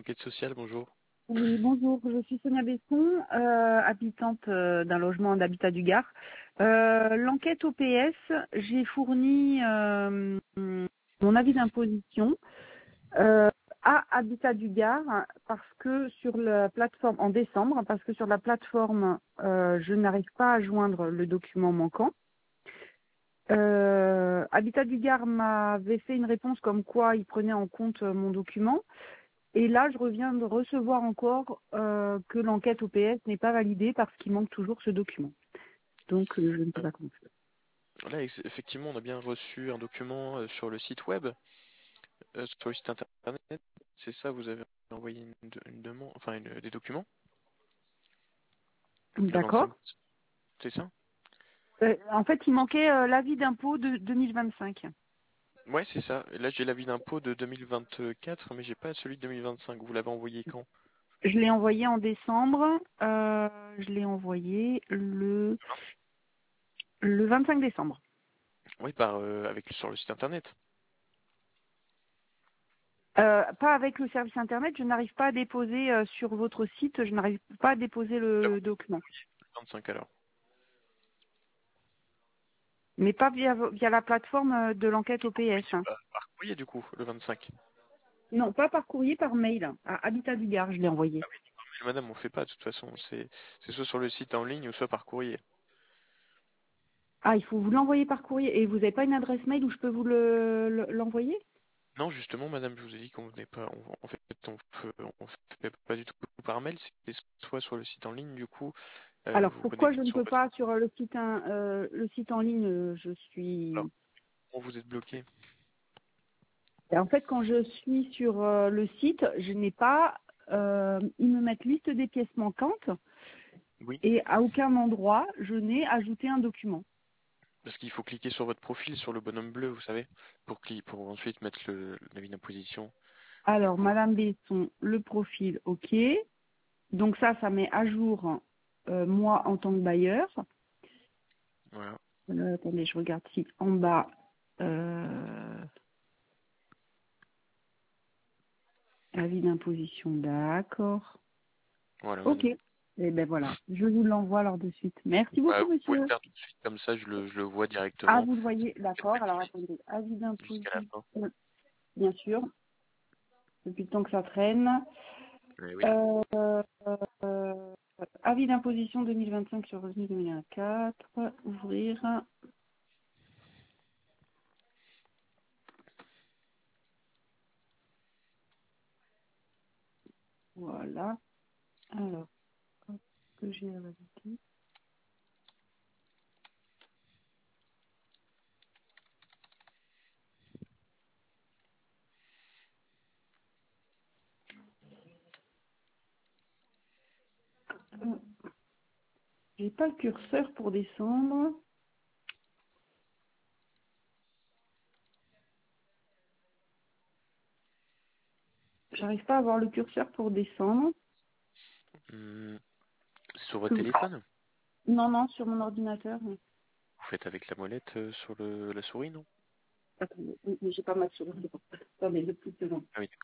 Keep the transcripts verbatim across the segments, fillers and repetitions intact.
l'enquête sociale, bonjour. Oui, bonjour, je suis Sonia Besson, euh, habitante euh, d'un logement d'habitat du Gard. Euh, L'enquête O P S, j'ai fourni euh, mon avis d'imposition euh, à Habitat du Gard parce que sur la plateforme, en décembre, parce que sur la plateforme, euh, je n'arrive pas à joindre le document manquant. Euh, Habitat du Gard m'avait fait une réponse comme quoi il prenait en compte mon document. Et là, je reviens de recevoir encore euh, que l'enquête O P S n'est pas validée parce qu'il manque toujours ce document. Donc, euh, je ne sais Euh, pas comment faire. Là, ex- effectivement, on a bien reçu un document euh, sur le site web, euh, sur le site internet. C'est ça, vous avez envoyé une, de- une demande, enfin une- des documents, le D'accord. vingt-cinq, c'est ça? Euh, en fait, il manquait euh, l'avis d'impôt de deux mille vingt-cinq. Ouais, c'est ça. Et là, j'ai l'avis d'impôt de deux mille vingt-quatre, mais j'ai pas celui de deux mille vingt-cinq. Vous l'avez envoyé quand? Je l'ai envoyé en décembre. Euh, je l'ai envoyé le, le vingt-cinq décembre. Oui, par euh, avec sur le site internet. Euh, pas avec le service internet. Je n'arrive pas à déposer euh, sur votre site. Je n'arrive pas à déposer Le le document. vingt-cinq alors. Mais pas via, via la plateforme euh, de l'enquête O P S. Oui, Hein. bah, par courrier du coup, le vingt-cinq. Non, pas par courrier, par mail. À Habitat du Gard, je l'ai envoyé. Mais madame, on fait pas de toute façon. C'est c'est soit sur le site en ligne ou soit par courrier. Ah, il faut vous l'envoyer par courrier. Et vous n'avez pas une adresse mail où je peux vous le le- l'envoyer? Non, justement, madame, je vous ai dit qu'on venait pas, on, en fait, on fait, on fait pas du tout par mail, c'est soit sur le site en ligne, du coup, euh, Alors, vous pourquoi connectez je ne sur peux votre, pas sur le site, in- euh, le site en ligne euh, Je alors, suis... quand vous êtes bloqué. Et en fait, quand je suis sur euh, le site, je n'ai pas... euh, ils me mettent liste des pièces manquantes Oui, et à aucun endroit, je n'ai ajouté un document. parce qu'il faut cliquer sur votre profil, sur le bonhomme bleu, vous savez, pour cli- pour ensuite mettre le, l'avis d'imposition, du Alors, coup. Madame Besson, le profil, OK. Donc ça, ça met à jour euh, moi en tant que bailleur. Voilà, Euh, attendez, je regarde si en bas... Euh, avis d'imposition, d'accord. voilà, Ok. madame. Et ben voilà, je vous l'envoie alors de suite. Merci Voilà, beaucoup, vous pouvez le monsieur. faire tout de suite, comme ça, je le, je le vois Ah, directement. vous le voyez, C'est d'accord. Alors facturé attendez, avis jusqu'à la d'imposition, fin. bien sûr, depuis le temps que ça traîne. Eh oui. Euh, euh, avis d'imposition deux mille vingt-cinq sur revenu deux mille vingt-quatre. Ouvrir. Voilà. Alors, hop, que j'ai à valider. Euh, J'ai pas le curseur pour descendre. J'arrive pas à avoir le curseur pour descendre. Hum, sur Que votre vous- téléphone, Non, non, sur mon ordinateur. vous faites avec la molette euh, sur le, la souris, non? Attendez, oui, mais j'ai pas ma souris. Attendez, deux petites secondes. Ah oui,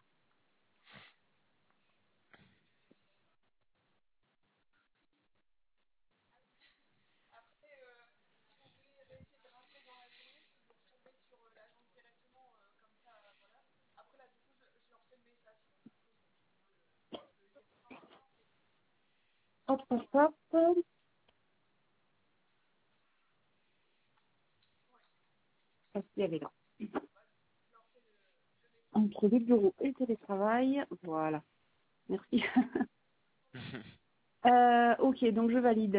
Hop, hop, hop. Ah, si, elle est là. Entre le bureau et le télétravail. Voilà. Merci. d'accord. Euh, ok, donc je valide.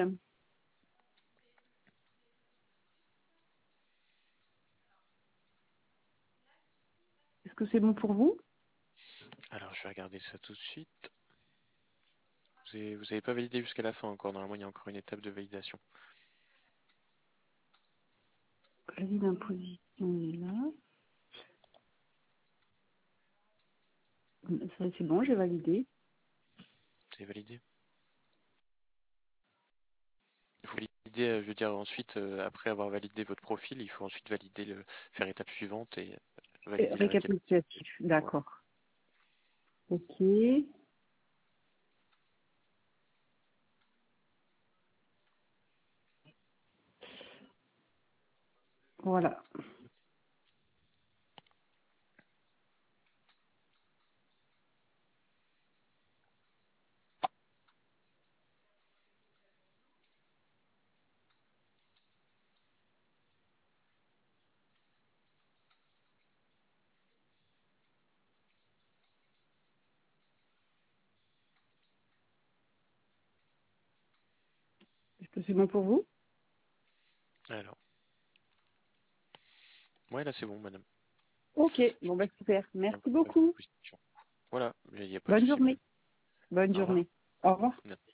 Est-ce que c'est bon pour vous? Alors, je vais regarder ça tout de suite. Vous avez, vous avez pas validé jusqu'à la fin encore. Normalement, il y a encore une étape de validation. Avis d'imposition est là. Ça, c'est bon, j'ai validé. Vous avez validé? Il faut valider, euh, je veux dire, ensuite, euh, après avoir validé votre profil, il faut ensuite valider le, faire étape suivante et Euh, valider la récapitulation. Récapitulatif, Voilà. d'accord. Ok. Voilà. Est-ce que c'est bon pour vous? Alors, ouais, là c'est bon, madame. Ok, Je bon bah super. viens Merci votre beaucoup. position. Voilà, il n'y a pas de Bonne souci, journée. madame. Bonne Au revoir. journée. Au revoir.